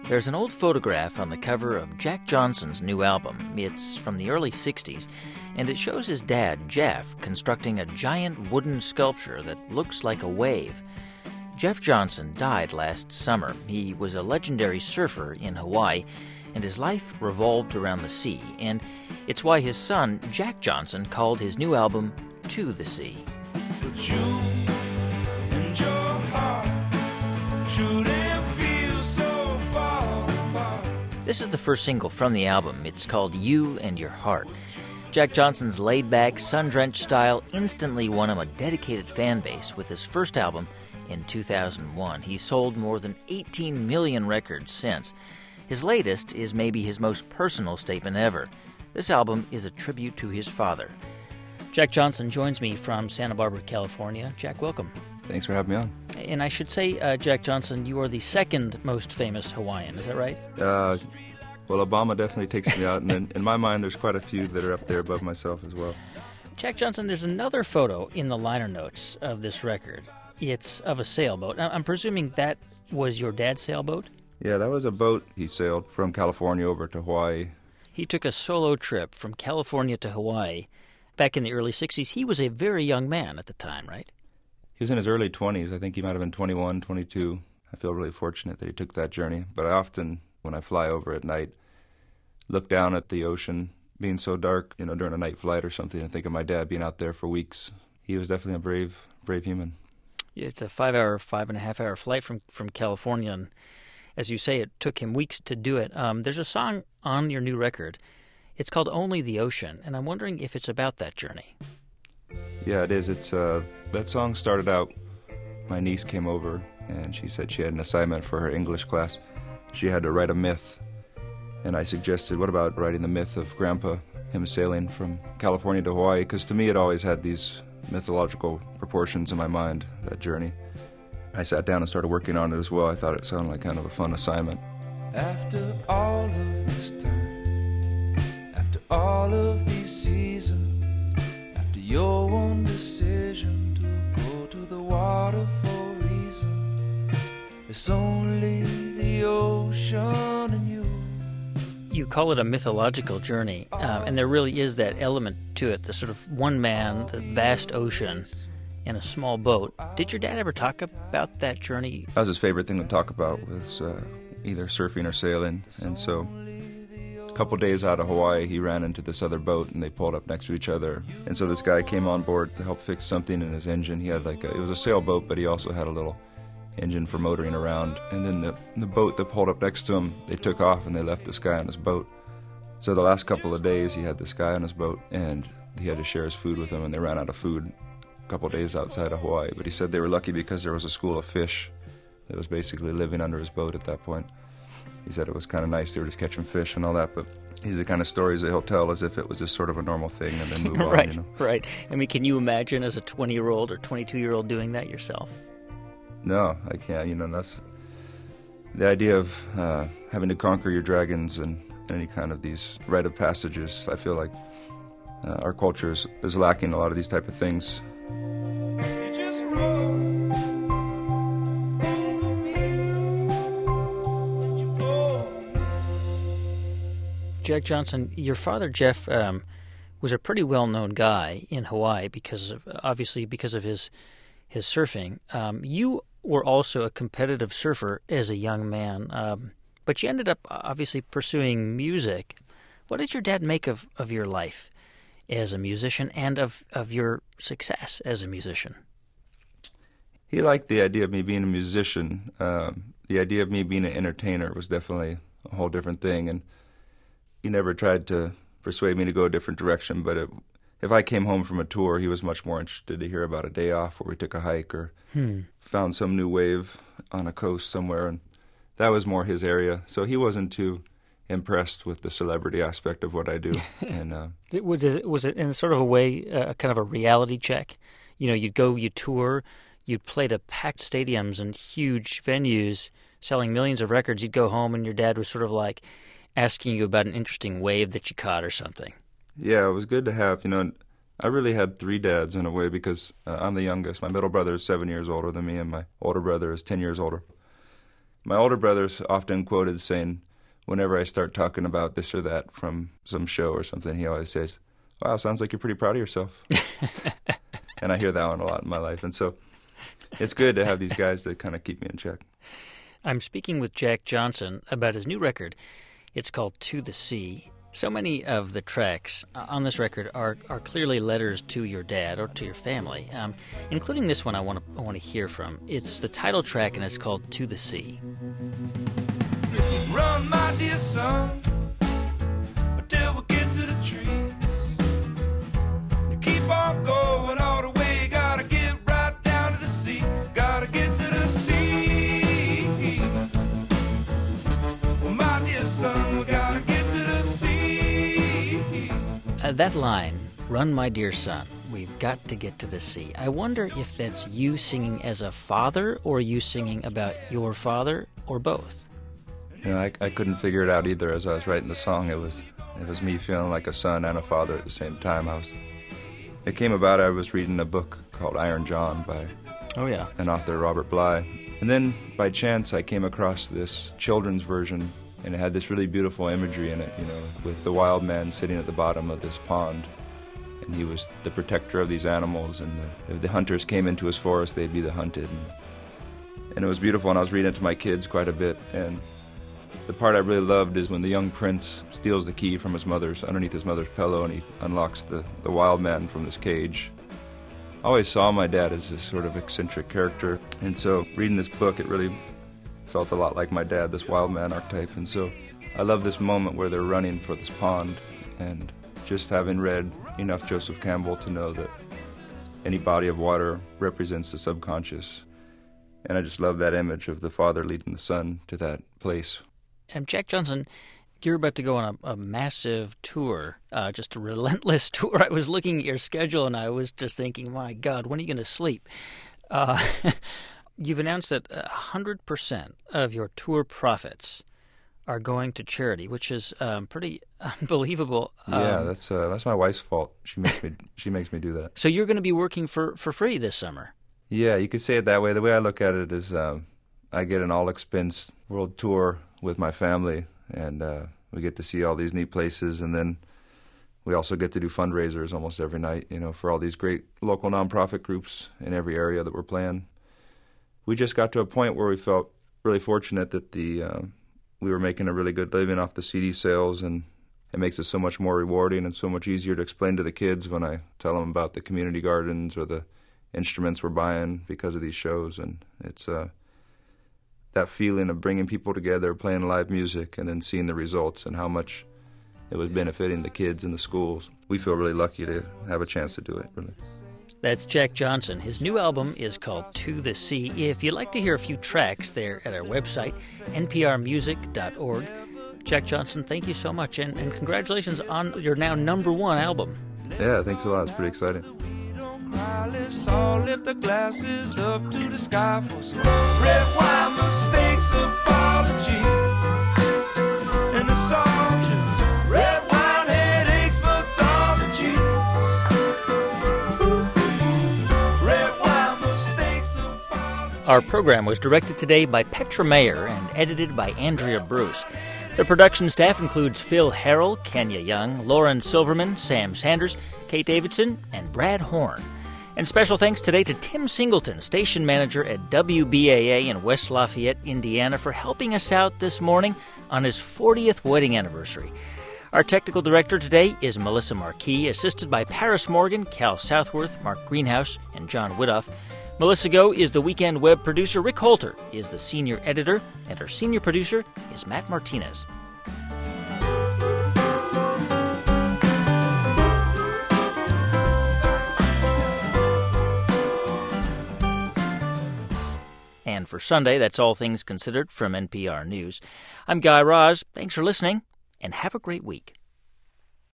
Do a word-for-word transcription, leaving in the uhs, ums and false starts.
There's an old photograph on the cover of Jack Johnson's new album. It's from the early sixties, and it shows his dad, Jeff, constructing a giant wooden sculpture that looks like a wave. Jeff Johnson died last summer. He was a legendary surfer in Hawaii, and his life revolved around the sea, and it's why his son, Jack Johnson, called his new album To the Sea. But you and your heart shouldn't feel so far apart. This is the first single from the album. It's called You and Your Heart. Jack Johnson's laid-back, sun-drenched style instantly won him a dedicated fan base with his first album in two thousand one. He's sold more than eighteen million records since. His latest is maybe his most personal statement ever. This album is a tribute to his father. Jack Johnson joins me from Santa Barbara, California. Jack, welcome. Thanks for having me on. And I should say, uh, Jack Johnson, you are the second most famous Hawaiian. Is that right? Uh, well, Obama definitely takes me out, and then in my mind, there's quite a few that are up there above myself as well. Jack Johnson, there's another photo in the liner notes of this record. It's of a sailboat. I'm presuming that was your dad's sailboat? Yeah, that was a boat he sailed from California over to Hawaii. He took a solo trip from California to Hawaii back in the early sixties. He was a very young man at the time, right? He was in his early twenties. I think he might have been twenty-one, twenty-two. I feel really fortunate that he took that journey. But I often, when I fly over at night, look down at the ocean being so dark, you know, during a night flight or something, and think of my dad being out there for weeks. He was definitely a brave, brave human. It's a five-hour, five-and-a-half-hour flight from, from California, and as you say, it took him weeks to do it. Um, there's a song on your new record. It's called Only the Ocean, and I'm wondering if it's about that journey. Yeah, it is. It's uh, that song started out, my niece came over, and she said she had an assignment for her English class. She had to write a myth, and I suggested, what about writing the myth of Grandpa, him sailing from California to Hawaii? Because to me it always had these mythological proportions in my mind, that journey. I sat down and started working on it as well. I thought it sounded like kind of a fun assignment. After all of this time, after all of these seasons, after your own decision to go to the water for a reason, it's only the ocean and you. You call it a mythological journey, um, and there really is that element to it, the sort of one man, the vast ocean, in a small boat. Did your dad ever talk about that journey? That was his favorite thing to talk about, was uh, either surfing or sailing. And so a couple days out of Hawaii, he ran into this other boat, and they pulled up next to each other. And so this guy came on board to help fix something in his engine. He had like a, it was a sailboat, but he also had a little engine for motoring around. And then the, the boat that pulled up next to him, they took off, and they left this guy on his boat. So the last couple of days, he had this guy on his boat, and he had to share his food with him, and they ran out of food a couple of days outside of Hawaii. But he said they were lucky because there was a school of fish that was basically living under his boat at that point. He said it was kind of nice. They were just catching fish and all that, but these are the kind of stories that he'll tell as if it was just sort of a normal thing and then move right, on, you know? Right. I mean, can you imagine as a twenty-year-old or twenty-two-year-old doing that yourself? No, I can't. You know, that's the idea of uh, having to conquer your dragons and any kind of these rite of passages. I feel like uh, our culture is, is lacking a lot of these type of things. You just roll over me, and you roll. Jack Johnson, your father, Jeff, um, was a pretty well-known guy in Hawaii because of, obviously because of his his surfing. Um, you were also a competitive surfer as a young man, um, but you ended up obviously pursuing music. What did your dad make of, of your life as a musician and of, of your success as a musician? He liked the idea of me being a musician. Um, the idea of me being an entertainer was definitely a whole different thing, and he never tried to persuade me to go a different direction, but it, if I came home from a tour, he was much more interested to hear about a day off where we took a hike or hmm. found some new wave on a coast somewhere, and that was more his area. So he wasn't too impressed with the celebrity aspect of what I do. And uh, was it was it in sort of a way, uh, kind of a reality check? You know, you'd go, you tour, you'd play to packed stadiums and huge venues, selling millions of records. You'd go home, and your dad was sort of like asking you about an interesting wave that you caught or something. Yeah, it was good to have, you know, I really had three dads in a way because uh, I'm the youngest. My middle brother is seven years older than me, and my older brother is ten years older. My older brother's often quoted saying, whenever I start talking about this or that from some show or something, he always says, "Wow, sounds like you're pretty proud of yourself." And I hear that one a lot in my life. And so it's good to have these guys that kind of keep me in check. I'm speaking with Jack Johnson about his new record. It's called To the Sea. So many of the tracks on this record are, are clearly letters to your dad or to your family, um, including this one I want to I want to hear from. It's the title track, and it's called To the Sea. Run, my dear son, until we get to the trees. Keep on going all the way, gotta get right down to the sea. Gotta get to the sea. Well, my dear son, we gotta get to the sea. Uh, that line, "Run, my dear son, we've got to get to the sea." I wonder if that's you singing as a father or you singing about your father, or both. You know, I, I couldn't figure it out either as I was writing the song. It was it was me feeling like a son and a father at the same time. I was. It came about, I was reading a book called Iron John by oh yeah an author, Robert Bly. And then, by chance, I came across this children's version, and it had this really beautiful imagery in it, you know, with the wild man sitting at the bottom of this pond. And he was the protector of these animals, and the, if the hunters came into his forest, they'd be the hunted. And, and it was beautiful, and I was reading it to my kids quite a bit. And the part I really loved is when the young prince steals the key from his mother's, underneath his mother's pillow, and he unlocks the, the wild man from this cage. I always saw my dad as this sort of eccentric character, and so reading this book, it really felt a lot like my dad, this wild man archetype. And so I love this moment where they're running for this pond, and just having read enough Joseph Campbell to know that any body of water represents the subconscious. And I just love that image of the father leading the son to that place. Um, Jack Johnson, you're about to go on a, a massive tour, uh, just a relentless tour. I was looking at your schedule, and I was just thinking, my God, when are you going to sleep? Uh, you've announced that one hundred percent of your tour profits are going to charity, which is um, pretty unbelievable. Yeah, um, that's uh, that's my wife's fault. She makes me she makes me do that. So you're going to be working for, for free this summer. Yeah, you could say it that way. The way I look at it is um, I get an all-expense world tour with my family, and uh, we get to see all these neat places, and then we also get to do fundraisers almost every night, you know, for all these great local nonprofit groups in every area that we're playing. We just got to a point where we felt really fortunate that the uh, we were making a really good living off the C D sales, and it makes it so much more rewarding and so much easier to explain to the kids when I tell them about the community gardens or the instruments we're buying because of these shows. And it's uh, that feeling of bringing people together, playing live music, and then seeing the results and how much it was benefiting the kids in the schools. We feel really lucky to have a chance to do it, really. That's Jack Johnson. His new album is called To the Sea. If you'd like to hear a few tracks, they're at our website, n p r music dot org. Jack Johnson, thank you so much, and, and congratulations on your now number one album. Yeah, thanks a lot. It's pretty exciting. Cry, let's all lift the glasses up to the sky for some red wine, mistakes, apology, and the song, red wine, headaches, mythology. Red wine, mistakes, apology. Our program was directed today by Petra Mayer and edited by Andrea Bruce. The production staff includes Phil Harrell, Kenya Young, Lauren Silverman, Sam Sanders, Kate Davidson, and Brad Horn. And special thanks today to Tim Singleton, station manager at W B A A in West Lafayette, Indiana, for helping us out this morning on his fortieth wedding anniversary. Our technical director today is Melissa Marquis, assisted by Paris Morgan, Cal Southworth, Mark Greenhouse, and John Widoff. Melissa Go is the weekend web producer. Rick Holter is the senior editor, and our senior producer is Matt Martinez. And for Sunday, that's All Things Considered from N P R News. I'm Guy Raz. Thanks for listening, and have a great week.